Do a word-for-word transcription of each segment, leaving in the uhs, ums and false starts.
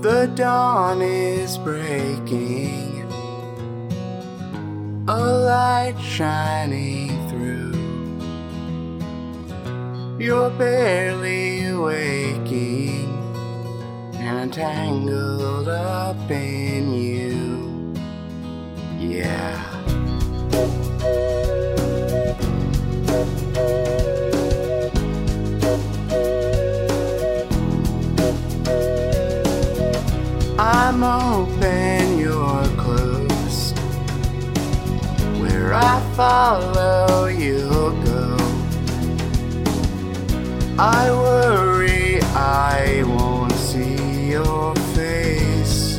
The dawn is breaking, a light shining through. You're barely waking and tangled up in you. Yeah. I'm open, you're closed. Where I follow, you'll go. I worry I won't see your face.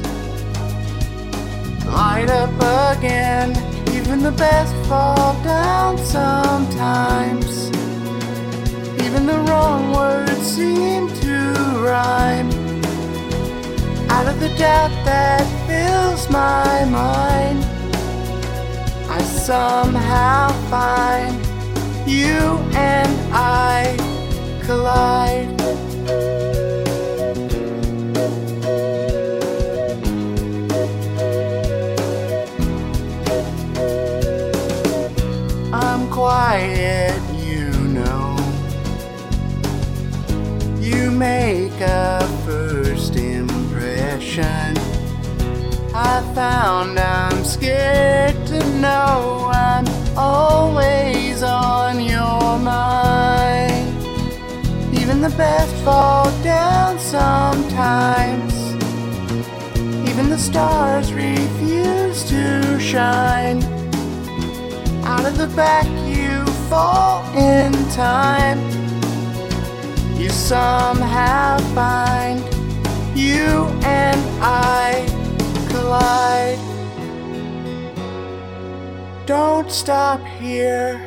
Light up again, even the best fall down sometimes. Even the wrong words seem to rhyme. Out of the doubt that fills my mind, I somehow find you and I collide. I'm quiet, you know. You make a first impression. I found I'm scared to know I'm always on your mind. Even the best fall down sometimes. Even the stars refuse to shine. Out of the back you fall in time. You somehow find you and I collide. Don't stop here.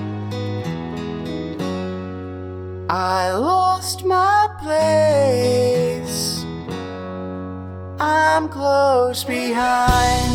I lost my place. I'm close behind.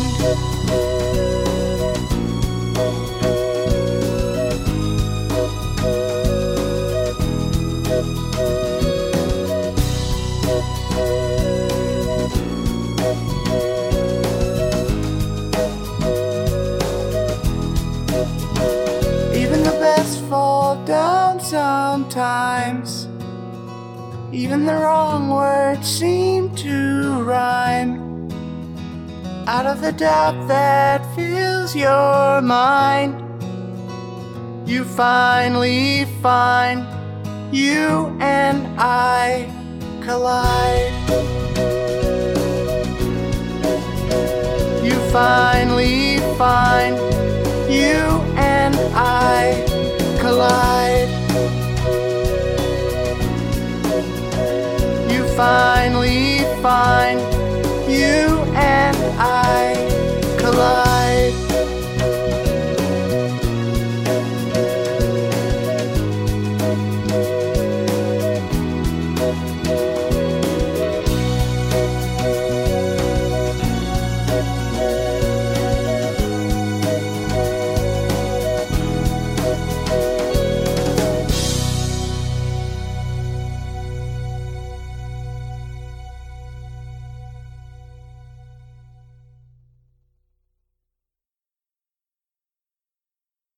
Even the best fall down sometimes. Even the wrong words seem to rhyme. Out of the doubt that fills your mind, you finally find you and I collide. You finally find you and I